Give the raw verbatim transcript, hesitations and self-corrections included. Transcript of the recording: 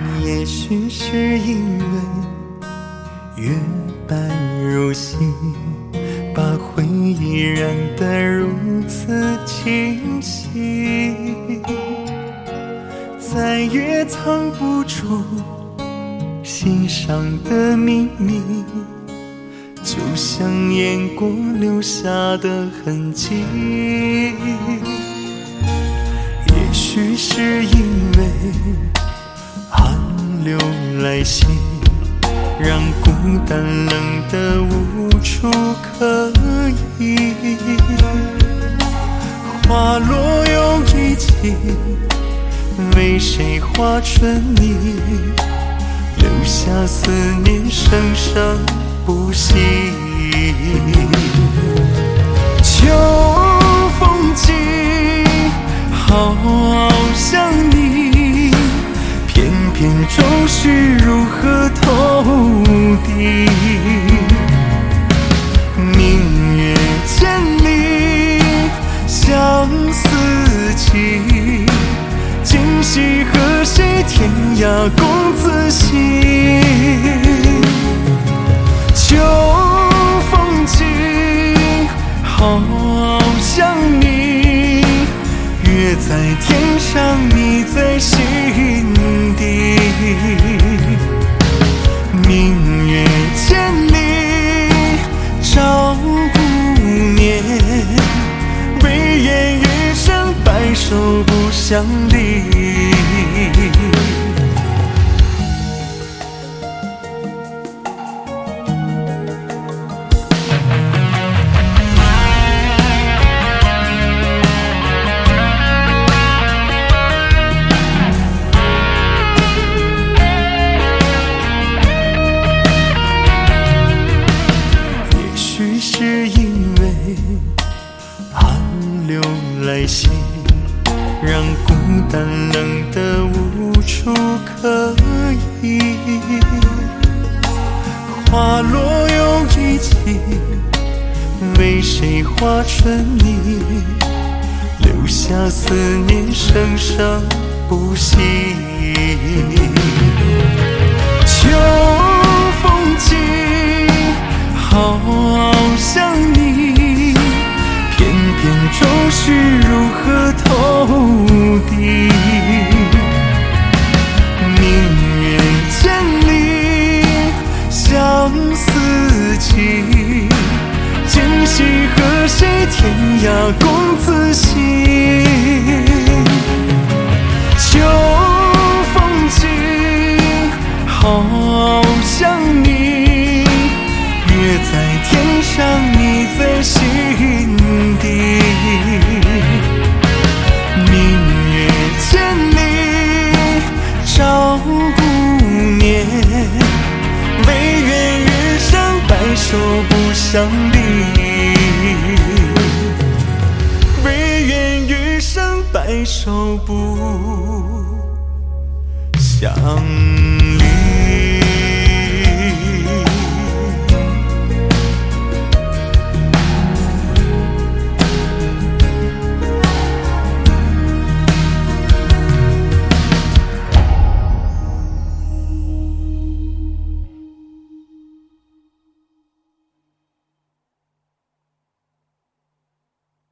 也许是因为月半如洗，把回忆染得如此清晰，再也藏不住心上的秘密，就像眼过留下的痕迹。也许是因为寒流来袭，让孤单冷得无处可依，花落又一季，为谁画春泥，留下思念生生不息。秋风起，好想你，偏偏周绪如何透底，明月千里相思起，今夕和谁天涯共自惜。秋风起，好想你，月在天上，你在心底，明月千里照不眠，唯愿余生白首不相离。是因为寒流来袭，让孤单冷得无处可依，花落又一季，为谁画春泥，留下思念生生不息。秋风起，好想你，偏偏周绪如何透底，明月千里相思起，今夕和谁天涯共自惜。秋风起，好想你，月在天上，你在心底，明月千里照不眠，唯愿余生白首不相离，唯愿余生白首不相离。